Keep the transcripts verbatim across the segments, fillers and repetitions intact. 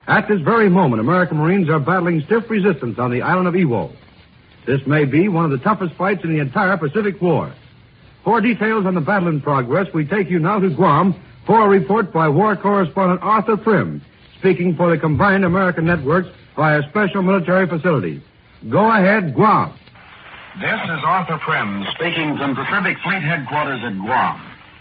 At this very moment, American Marines are battling stiff resistance on the island of Iwo. This may be one of the toughest fights in the entire Pacific War. For details on the battle in progress, we take you now to Guam for a report by war correspondent Arthur Prim, speaking for the combined American networks via special military facilities. Go ahead, Guam. This is Arthur Prim, speaking from Pacific Fleet Headquarters at Guam.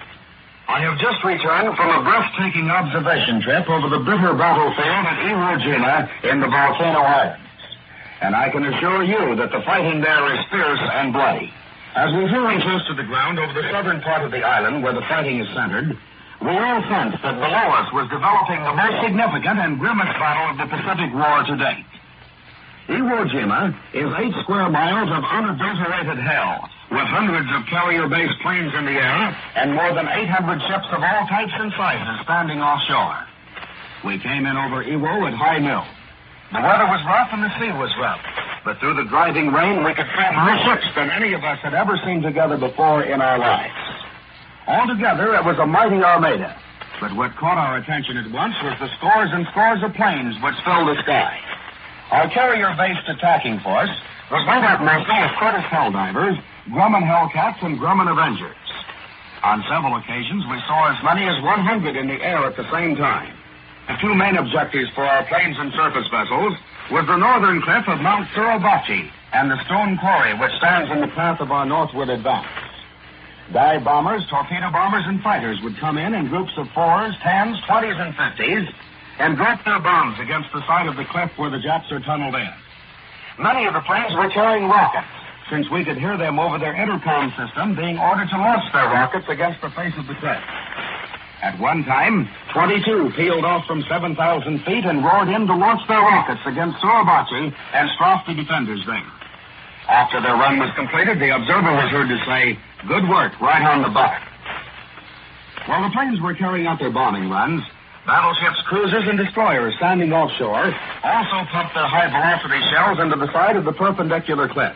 I have just returned from a breathtaking observation trip over the bitter battlefield at Iwo Jima in the Volcano Islands. And I can assure you that the fighting there is fierce and bloody. As we flew in close to the ground over the southern part of the island where the fighting is centered, we all sensed that below us was developing the most significant and grimmest battle of the Pacific War to date. Iwo Jima is eight square miles of unadulterated hell, with hundreds of carrier-based planes in the air and more than eight hundred ships of all types and sizes standing offshore. We came in over Iwo at high noon. The weather was rough and the sea was rough, but through the driving rain we could see more ships than any of us had ever seen together before in our lives. Altogether, it was a mighty armada, but what caught our attention at once was the scores and scores of planes which filled the sky. Our carrier-based attacking force was made up mostly of Curtiss Helldivers, Grumman Hellcats, and Grumman Avengers. On several occasions, we saw as many as one hundred in the air at the same time. The two main objectives for our planes and surface vessels was the northern cliff of Mount Suribachi and the stone quarry which stands in the path of our northward advance. Dive bombers, torpedo bombers, and fighters would come in in groups of fours, tens, twenties, and fifties and drop their bombs against the side of the cliff where the Japs are tunneled in. Many of the planes were carrying rockets, since we could hear them over their intercom system being ordered to launch their rockets against the face of the cliff. At one time, twenty-two peeled off from seven thousand feet and roared in to launch their rockets against Suribachi and strafe the defenders there. After their run was completed, the observer was heard to say, "Good work, right on the butt." While the planes were carrying out their bombing runs, battleships, cruisers, and destroyers standing offshore also pumped their high-velocity shells into the side of the perpendicular cliff.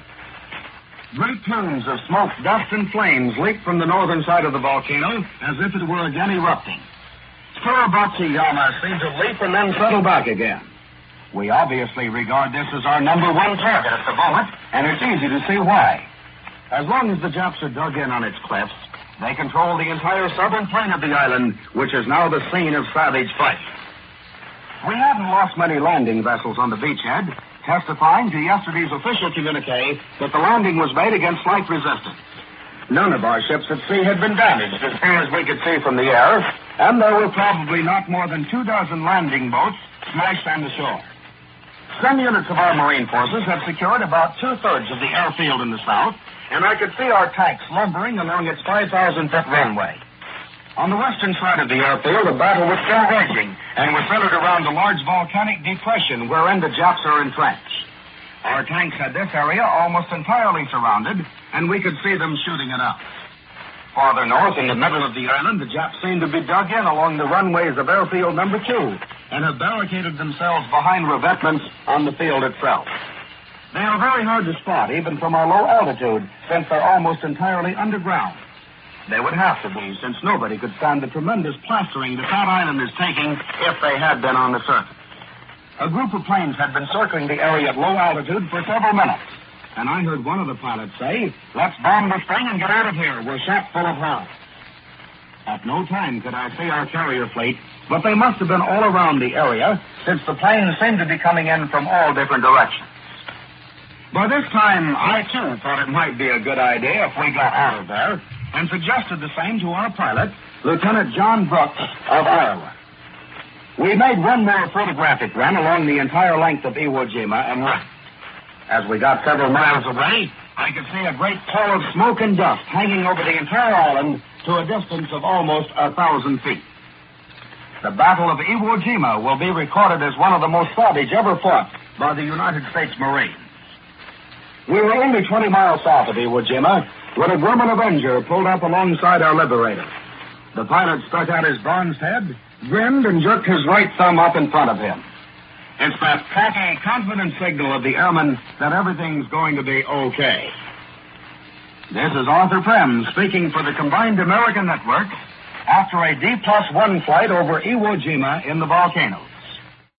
Great plumes of smoke, dust, and flames leaped from the northern side of the volcano as if it were again erupting. Suribachi Yama seemed to leap and then settle back again. We obviously regard this as our number one target at the moment, and it's easy to see why. As long as the Japs are dug in on its cliffs, they control the entire southern plain of the island, which is now the scene of savage fight. We hadn't lost many landing vessels on the beachhead, testifying to yesterday's official communique that the landing was made against slight resistance. None of our ships at sea had been damaged as far as we could see from the air, and there were probably not more than two dozen landing boats smashed on the shore. Some units of our Marine forces have secured about two-thirds of the airfield in the south, and I could see our tanks lumbering along its five thousand foot runway. On the western side of the airfield, the battle was still raging and was centered around a large volcanic depression wherein the Japs are entrenched. Our tanks had this area almost entirely surrounded, and we could see them shooting it up. Farther north, in the middle of the island, the Japs seemed to be dug in along the runways of airfield number two and have barricaded themselves behind revetments on the field itself. They are very hard to spot, even from our low altitude, since they're almost entirely underground. They would have to be, since nobody could stand the tremendous plastering that that island is taking if they had been on the surface. A group of planes had been circling the area at low altitude for several minutes, and I heard one of the pilots say, "Let's bomb this thing and get out of here. We're shot full of hounds." At no time could I see our carrier fleet, but they must have been all around the area, since the planes seemed to be coming in from all different directions. By this time, I, too, thought it might be a good idea if we got out of there, and suggested the same to our pilot, Lieutenant John Brooks of Iowa. We made one more photographic run along the entire length of Iwo Jima and left. As we got several miles away, I could see a great pall of smoke and dust hanging over the entire island to a distance of almost a thousand feet. The Battle of Iwo Jima will be recorded as one of the most savage ever fought by the United States Marines. We were only twenty miles south of Iwo Jima when a Grumman Avenger pulled up alongside our Liberator. The pilot stuck out his bronzed head, grinned, and jerked his right thumb up in front of him. It's that cocky, confident signal of the airman that everything's going to be okay. This is Arthur Prim speaking for the combined American network after a D plus one flight over Iwo Jima in the volcanoes.